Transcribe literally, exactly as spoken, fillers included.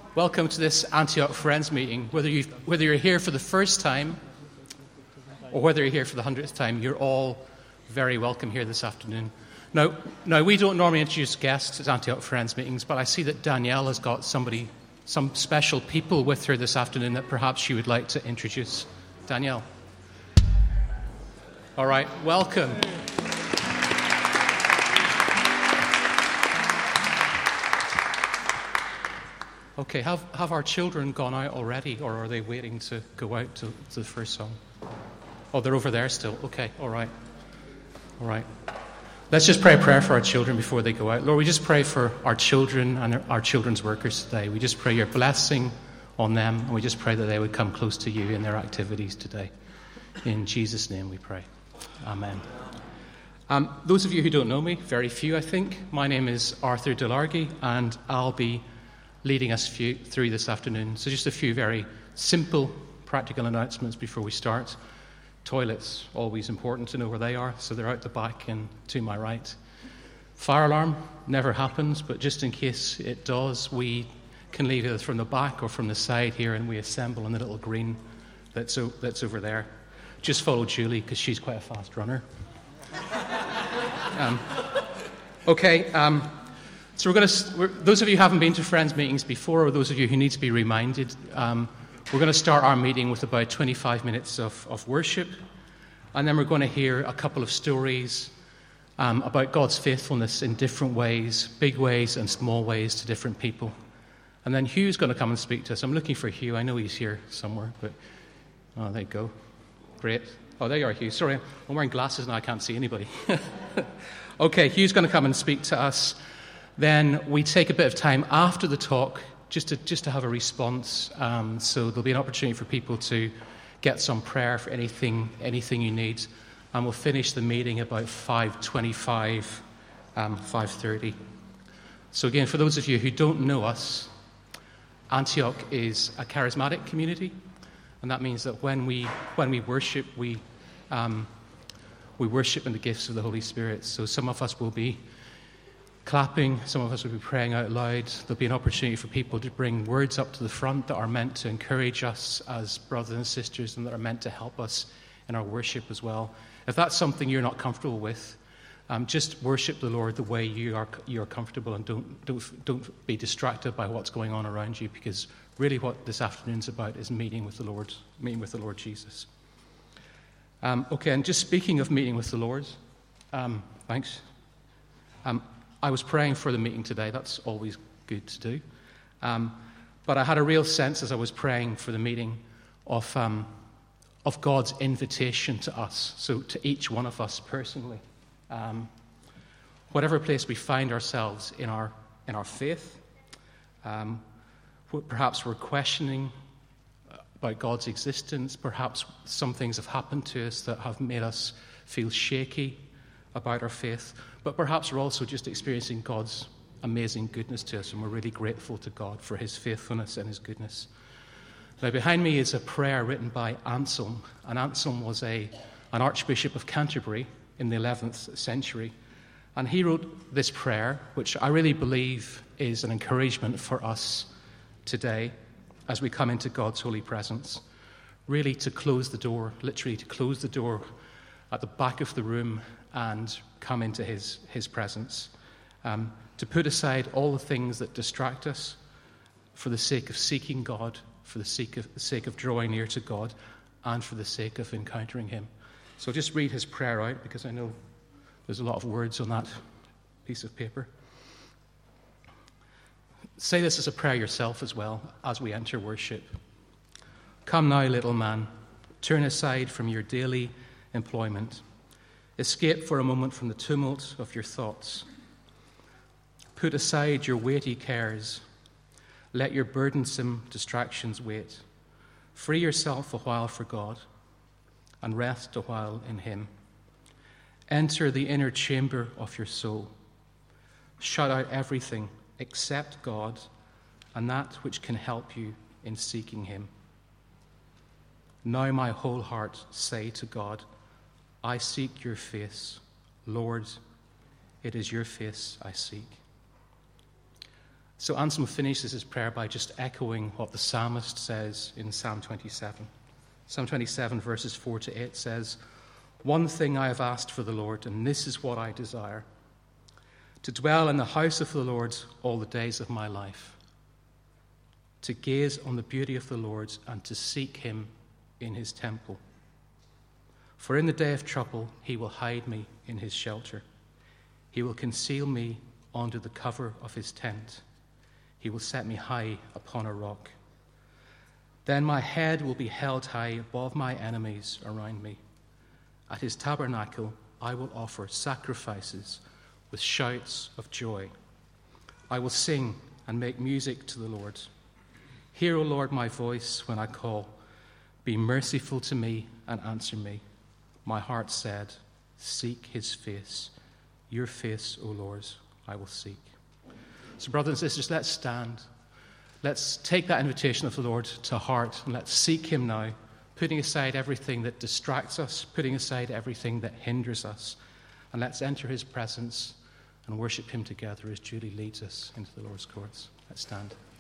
Welcome to this Antioch Friends meeting. Whether, you whether you're here for the first time or whether you're here for the hundredth time, you're all very welcome here this afternoon. Now, now we don't normally introduce guests at Antioch Friends meetings, but I see that Danielle has got somebody, some special people with her this afternoon that perhaps she would like to introduce. Danielle. All right, welcome. Okay, have, have our children gone out already, or are they waiting to go out to, to the first song? Oh, they're over there still. Okay, all right. All right. Let's just pray a prayer for our children before they go out. Lord, we just pray for our children and our children's workers today. We just pray your blessing on them, and we just pray that they would come close to you in their activities today. In Jesus' name we pray. Amen. Um, those of you who don't know me, very few I think, my name is Arthur Delargy, and I'll be leading us few, through this afternoon. So just a few very simple, practical announcements before we start. Toilets, always important to know where they are, so they're out the back and to my right. Fire alarm, never happens, but just in case it does, we can leave it from the back or from the side here, and we assemble in the little green that's, o- that's over there. Just follow Julie, because she's quite a fast runner. um, okay, um... So we're going to, we're, those of you who haven't been to Friends meetings before, or those of you who need to be reminded, um, we're going to start our meeting with about twenty-five minutes of, of worship, and then we're going to hear a couple of stories um, about God's faithfulness in different ways, big ways and small ways to different people. And then Hugh's going to come and speak to us. I'm looking for Hugh. I know he's here somewhere, but oh, there you go. Great. Oh, there you are, Hugh. Sorry, I'm wearing glasses now. I can't see anybody. Okay, Hugh's going to come and speak to us. Then we take a bit of time after the talk just to just to have a response. Um, so there'll be an opportunity for people to get some prayer for anything anything you need, and we'll finish the meeting about five twenty-five, um, five thirty. So again, for those of you who don't know us, Antioch is a charismatic community, and that means that when we when we worship, we um, we worship in the gifts of the Holy Spirit. So some of us will be clapping, some of us will be praying out loud. There'll be an opportunity for people to bring words up to the front that are meant to encourage us as brothers and sisters and that are meant to help us in our worship as well. If that's something you're not comfortable with, um, just worship the Lord the way you are you are comfortable, and don't don't don't be distracted by what's going on around you, because really what this afternoon's about is meeting with the Lord, meeting with the Lord Jesus. Um, okay, and just speaking of meeting with the Lord, um, thanks. Um, I was praying for the meeting today. That's always good to do. Um, but I had a real sense as I was praying for the meeting of um, of God's invitation to us, so to each one of us personally. Um, whatever place we find ourselves in our in our faith, um, perhaps we're questioning about God's existence, perhaps some things have happened to us that have made us feel shaky about our faith, but perhaps we're also just experiencing God's amazing goodness to us, and we're really grateful to God for his faithfulness and his goodness. Now, behind me is a prayer written by Anselm, and Anselm was a an Archbishop of Canterbury in the eleventh century, and he wrote this prayer, which I really believe is an encouragement for us today as we come into God's holy presence, really to close the door, literally to close the door at the back of the room and come into his, his presence, um, to put aside all the things that distract us for the sake of seeking God, for the sake of, the sake of drawing near to God, and for the sake of encountering him. So just read his prayer out, because I know there's a lot of words on that piece of paper. Say this as a prayer yourself as well as we enter worship. Come now, little man, turn aside from your daily employment. Escape for a moment from the tumult of your thoughts. Put aside your weighty cares. Let your burdensome distractions wait. Free yourself a while for God and rest a while in him. Enter the inner chamber of your soul. Shut out everything except God and that which can help you in seeking him. Now my whole heart say to God, I seek your face. Lord, it is your face I seek. So Anselm finishes his prayer by just echoing what the psalmist says in Psalm twenty-seven. Psalm twenty-seven, verses four to eight says, "One thing I have asked for the Lord, and this is what I desire, to dwell in the house of the Lord all the days of my life, to gaze on the beauty of the Lord and to seek him in his temple. For in the day of trouble he will hide me in his shelter. He will conceal me under the cover of his tent. He will set me high upon a rock. Then my head will be held high above my enemies around me. At his tabernacle I will offer sacrifices with shouts of joy. I will sing and make music to the Lord. Hear, O Lord, my voice when I call. Be merciful to me and answer me." My heart said, "Seek his face. Your face, O Lord, I will seek." So, brothers and sisters, let's stand. Let's take that invitation of the Lord to heart, and let's seek him now, putting aside everything that distracts us, putting aside everything that hinders us, and let's enter his presence and worship him together as Julie leads us into the Lord's courts. Let's stand.